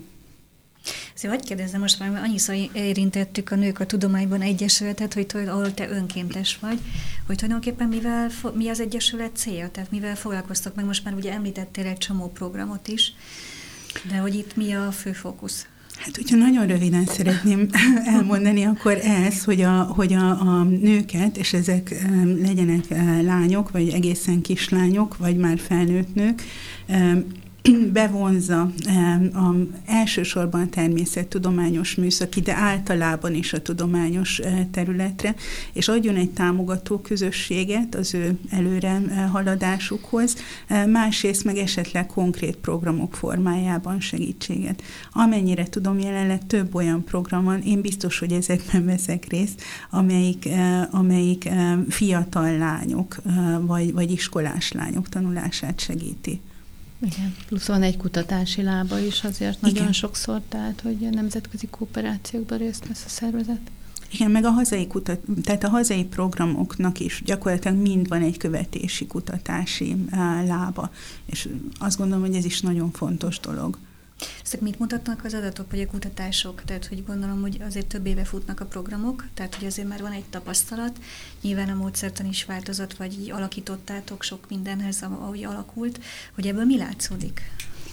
Szóval hogy kérdezzem, most már annyiszor érintettük a Nők a Tudományban Egyesületet, hogy ahol te önkéntes vagy, hogy tulajdonképpen mivel, mi az Egyesület célja, tehát mivel foglalkoztok meg, most már ugye említettél egy csomó programot is, de hogy itt mi a fő fókusz? Hát, hogyha nagyon röviden szeretném elmondani, akkor ez, hogy a, hogy a, a nőket, és ezek legyenek lányok, vagy egészen kislányok, vagy már felnőtt nők, bevonza a, elsősorban a természettudományos műszaki, de általában is a tudományos területre, és adjon egy támogató közösséget az ő előre haladásukhoz, másrészt meg esetleg konkrét programok formájában segítséget. Amennyire tudom, jelenleg több olyan program van, én biztos, hogy ezekben veszek részt, amelyik, amelyik fiatal lányok, vagy, vagy iskolás lányok tanulását segíti. Igen, plusz van egy kutatási lába is azért nagyon Igen. sokszor, tehát hogy nemzetközi kooperációkban részt vesz a szervezet. Igen, meg a hazai kutat, tehát a hazai programoknak is gyakorlatilag mind van egy követési, kutatási lába, és azt gondolom, hogy ez is nagyon fontos dolog. Ezek mit mutatnak az adatok, vagy a kutatások? Tehát, hogy gondolom, hogy azért több éve futnak a programok, tehát, hogy azért már van egy tapasztalat, nyilván a módszertan is változott, vagy így alakítottátok sok mindenhez, ahogy alakult, hogy ebből mi látszódik?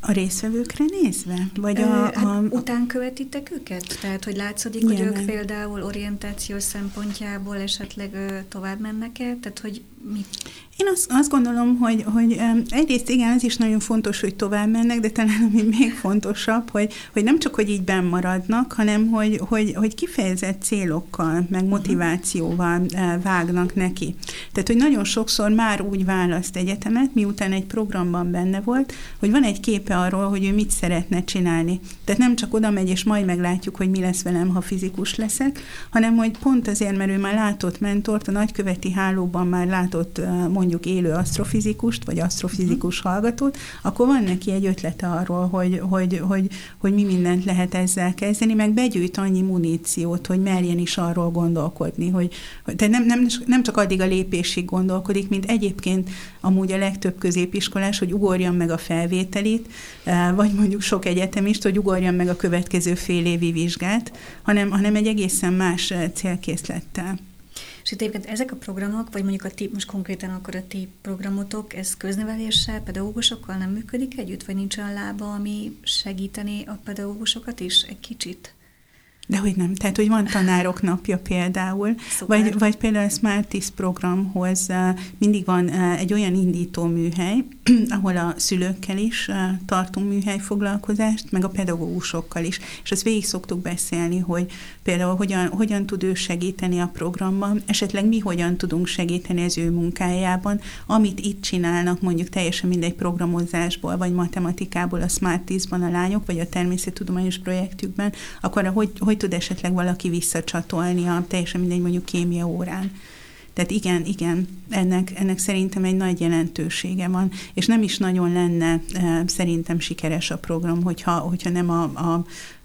A résztvevőkre nézve? Vagy Ö, a, hát a... után követitek őket? Tehát, hogy látszódik, hogy ők például orientáció szempontjából esetleg ö, tovább mennek-e? Tehát, hogy mi? Én azt, azt gondolom, hogy, hogy egyrészt igen, az is nagyon fontos, hogy tovább mennek, de talán ami még fontosabb, hogy, hogy nem csak, hogy így benn maradnak, hanem hogy, hogy, hogy kifejezett célokkal, meg motivációval vágnak neki. Tehát, hogy nagyon sokszor már úgy választ egyetemet, miután egy programban benne volt, hogy van egy képe arról, hogy ő mit szeretne csinálni. Tehát nem csak oda megy, és majd meglátjuk, hogy mi lesz velem, ha fizikus leszek, hanem hogy pont azért, mert ő már látott mentort, a nagyköveti hálóban már látott mondjuk élő asztrofizikust, vagy asztrofizikus hallgatót, akkor van neki egy ötlete arról, hogy, hogy, hogy, hogy mi mindent lehet ezzel kezdeni, meg begyűjt annyi muníciót, hogy merjen is arról gondolkodni, hogy, hogy tehát nem, nem, nem csak addig a lépésig gondolkodik, mint egyébként amúgy a legtöbb középiskolás, hogy ugorjam meg a felvételit, vagy mondjuk sok egyetemist, hogy ugorjam meg a következő fél évi vizsgát, hanem, hanem egy egészen más célkészlettel. És itt egyébként ezek a programok, vagy mondjuk a ti, most konkrétan akkor a ti programotok, ez közneveléssel, pedagógusokkal nem működik együtt, vagy nincs olyan lába, ami segíteni a pedagógusokat is egy kicsit? De hogy nem. Tehát, hogy van tanárok napja például, vagy, vagy például a Smarties programhoz mindig van egy olyan indító műhely, ahol a szülőkkel is tartunk műhelyfoglalkozást, meg a pedagógusokkal is. És azt végig szoktuk beszélni, hogy például hogyan, hogyan tud ő segíteni a programban, esetleg mi hogyan tudunk segíteni az ő munkájában, amit itt csinálnak, mondjuk teljesen mindegy programozásból, vagy matematikából a Smartiesban a lányok, vagy a természettudományos projektjükben, akkor hogy, hogy tud esetleg valaki visszacsatolni a teljesen mindegy mondjuk kémia órán. Tehát igen, igen, ennek, ennek szerintem egy nagy jelentősége van, és nem is nagyon lenne e, szerintem sikeres a program, hogyha, hogyha nem a, a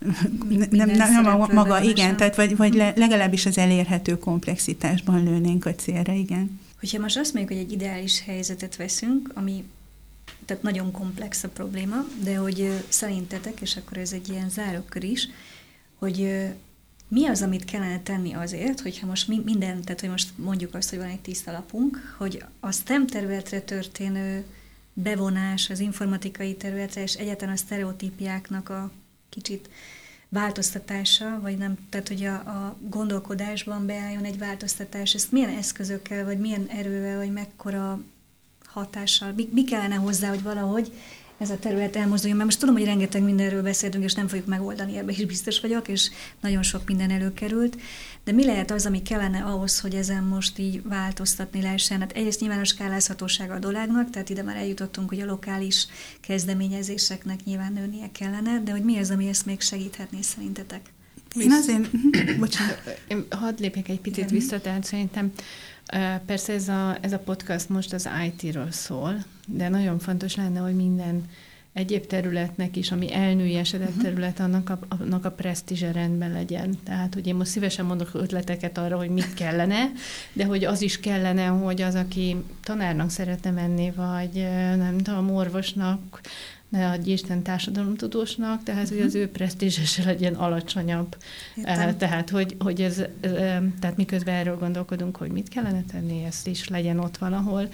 nem, nem a maga, igen, tehát vagy, vagy legalábbis az elérhető komplexitásban lőnénk a célra, igen. Hogyha most azt mondjuk, hogy egy ideális helyzetet veszünk, ami tehát nagyon komplex a probléma, de hogy szerintetek, és akkor ez egy ilyen zárókör is, hogy mi az, amit kellene tenni azért, hogyha most minden, tehát hogy most mondjuk azt, hogy van egy tiszta lapunk, hogy a STEM területre történő bevonás az informatikai területre, és egyáltalán a sztereotípiáknak a kicsit változtatása, vagy nem, tehát hogy a, a gondolkodásban beálljon egy változtatás, ezt milyen eszközökkel, vagy milyen erővel, vagy mekkora hatással, mi, mi kellene hozzá, hogy valahogy ez a terület elmozduljon, mert most tudom, hogy rengeteg mindenről beszéltünk, és nem fogjuk megoldani, ebben is biztos vagyok, és nagyon sok minden előkerült, de mi lehet az, ami kellene ahhoz, hogy ezen most így változtatni lehessen? Hát egyrészt nyilván a skálázhatósága a dolognak, tehát ide már eljutottunk, hogy a lokális kezdeményezéseknek nyilván nőnie kellene, de hogy mi az, ami ezt még segíthetné szerintetek? Én azért... Bocsánat. Én hadd lépjek egy picit vissza, tehát szerintem persze ez a, ez a podcast most az i té-ről szól, de nagyon fontos lenne, hogy minden egyéb területnek is, ami elnőjesedett terület, annak a, annak a presztízse rendben legyen. Tehát, hogy én most szívesen mondok ötleteket arra, hogy mit kellene, de hogy az is kellene, hogy az, aki tanárnak szeretne menni, vagy nem tudom, orvosnak, ne adj Isten társadalomtudósnak, tehát, hogy az ő presztízse se legyen alacsonyabb. Értem. Tehát, hogy, hogy ez, tehát miközben erről gondolkodunk, hogy mit kellene tenni, ezt is legyen ott valahol.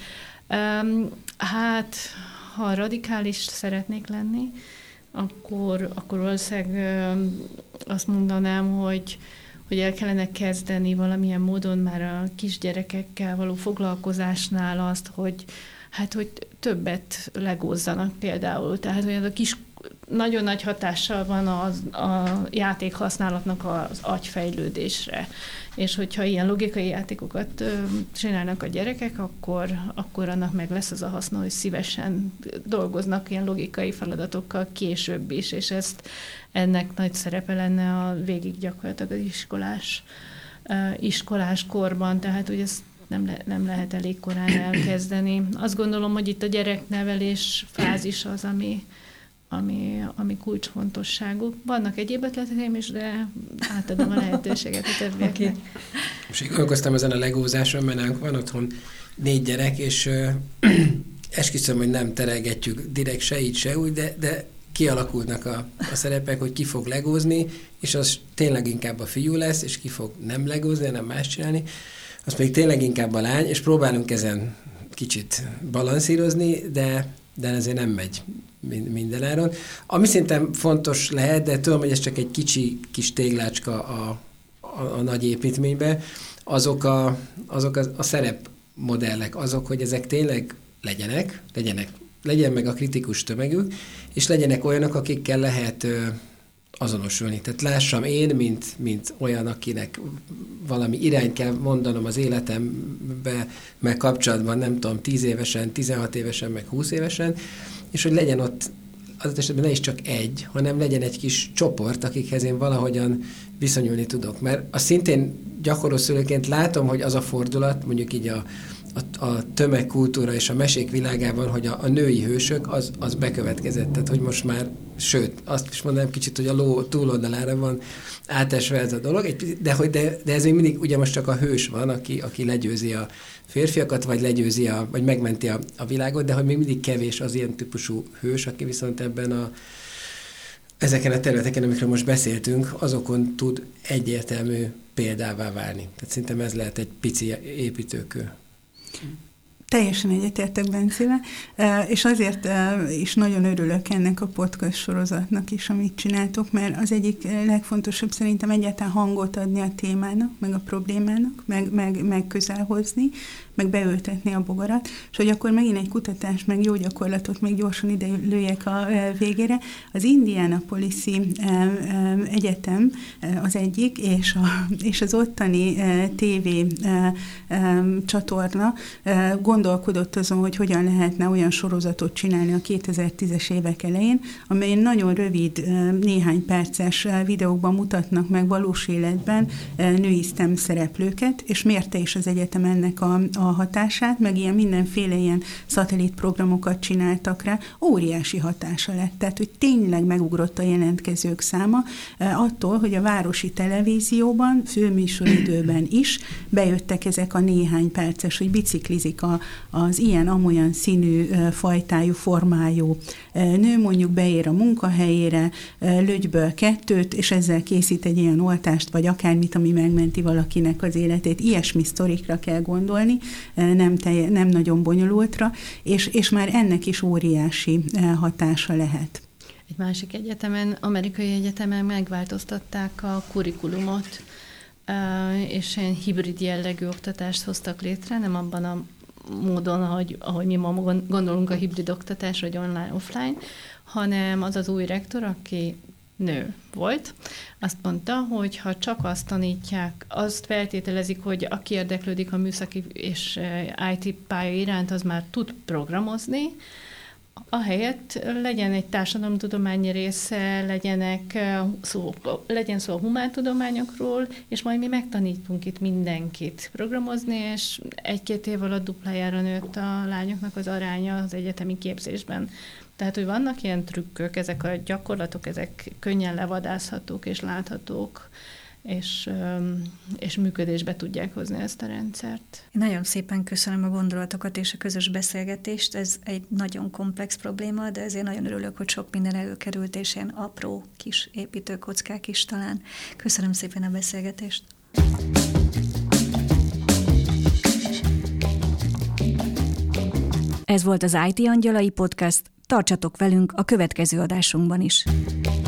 Hát, ha radikális szeretnék lenni, akkor, akkor valószínűleg azt mondanám, hogy, hogy el kellene kezdeni valamilyen módon már a kisgyerekekkel való foglalkozásnál azt, hogy hát, hogy többet legózzanak például. Tehát, hogy ez a kis, nagyon nagy hatással van az, a játék használatnak az agyfejlődésre. És hogyha ilyen logikai játékokat ö, csinálnak a gyerekek, akkor, akkor annak meg lesz az a haszna, hogy szívesen dolgoznak ilyen logikai feladatokkal később is, és ezt ennek nagy szerepe lenne a végig gyakorlatilag az iskolás, ö, iskolás korban. Tehát, hogy ezt Nem, le, nem lehet elég korán elkezdeni. Azt gondolom, hogy itt a gyereknevelés fázis az, ami, ami, ami kulcsfontosságú. Vannak egyéb ötleteim is, de átadom a lehetőséget a többieknek. Okay. Most én gondolkoztam ezen a legózáson, mert nálunk van otthon négy gyerek, és uh, esküszöm, hogy nem terelgetjük direkt se így, se úgy, de, de kialakulnak a, a szerepek, hogy ki fog legózni, és az tényleg inkább a fiú lesz, és ki fog nem legózni, hanem más csinálni. Az még tényleg inkább a lány, és próbálunk ezen kicsit balanszírozni, de, de ezért nem megy mindenáron. Ami szerintem fontos lehet, de tudom, hogy ez csak egy kicsi kis téglácska a, a, a nagy építménybe, azok a, azok a, a szerepmodellek, azok, hogy ezek tényleg legyenek, legyenek, legyen meg a kritikus tömegük, és legyenek olyanok, akikkel lehet ö, azonosulni. Tehát lássam én, mint, mint olyan, akinek valami irányt kell mondanom az életembe, meg kapcsolatban, nem tudom, tíz évesen, tizenhat évesen, meg húsz évesen, és hogy legyen ott az esetben ne is csak egy, hanem legyen egy kis csoport, akikhez én valahogyan viszonyulni tudok. Mert azt szintén gyakorló szülőként látom, hogy az a fordulat, mondjuk így a, a, a tömegkultúra és a mesék világában, hogy a, a női hősök, az, az bekövetkezett. Tehát, hogy most már, sőt, azt is mondanám kicsit, hogy a ló túloldalára van átesve ez a dolog, de, hogy de, de ez még mindig ugye most csak a hős van, aki, aki legyőzi a férfiakat, vagy legyőzi, a, vagy megmenti a, a világot, de hogy még mindig kevés az ilyen típusú hős, aki viszont ebben a ezeken a területeken, amikről most beszéltünk, azokon tud egyértelmű példává válni. Tehát szerintem ez lehet egy pici építőkő. Teljesen egyetértek Bencével, és azért is nagyon örülök ennek a podcast sorozatnak is, amit csináltok, mert az egyik legfontosabb szerintem egyáltalán hangot adni a témának, meg a problémának, meg, meg, meg közel hozni, meg beültetni a bogarat, és hogy akkor megint egy kutatás, meg jó gyakorlatot még gyorsan ide lőjek a végére. Az Indianapolis-i egyetem az egyik, és, a, és az ottani tévé csatorna gondolkodott azon, hogy hogyan lehetne olyan sorozatot csinálni a kétezer-tízes évek elején, amely nagyon rövid, néhány perces videókban mutatnak meg valós életben női STEM szereplőket, és mérte is az egyetem ennek a, a hatását, meg ilyen mindenféle ilyen szatellitprogramokat csináltak rá, óriási hatása lett. Tehát, hogy tényleg megugrott a jelentkezők száma, attól, hogy a városi televízióban, főműsoridőben is bejöttek ezek a néhány perces, hogy biciklizik a, az ilyen-amolyan színű, fajtájú, formájú nő, mondjuk beér a munkahelyére, lögyből kettőt, és ezzel készít egy ilyen oltást, vagy akármit, ami megmenti valakinek az életét. Ilyesmi sztorikra kell gondolni, nem, telje, nem nagyon bonyolultra, és, és már ennek is óriási hatása lehet. Egy másik egyetemen, amerikai egyetemen megváltoztatták a kurikulumot, és ilyen hibrid jellegű oktatást hoztak létre, nem abban a módon, ahogy, ahogy mi ma gondolunk a hibrid oktatásra, hogy online, offline, hanem az az új rektor, aki nő volt, azt mondta, hogy ha csak azt tanítják, azt feltételezik, hogy aki érdeklődik a műszaki és i té pálya iránt, az már tud programozni, ahelyett legyen egy társadalomtudományi része, legyenek szó, legyen szó a humántudományokról, és majd mi megtanítunk itt mindenkit programozni, és egy-két év alatt duplájára nőtt a lányoknak az aránya az egyetemi képzésben. Tehát, hogy vannak ilyen trükkök, ezek a gyakorlatok, ezek könnyen levadászhatók és láthatók, és, és működésbe tudják hozni ezt a rendszert. Én nagyon szépen köszönöm a gondolatokat és a közös beszélgetést. Ez egy nagyon komplex probléma, de ezért nagyon örülök, hogy sok minden előkerült, és ilyen apró kis építőkockák is talán. Köszönöm szépen a beszélgetést. Ez volt az i té Angyalai Podcast. Tartsatok velünk a következő adásunkban is.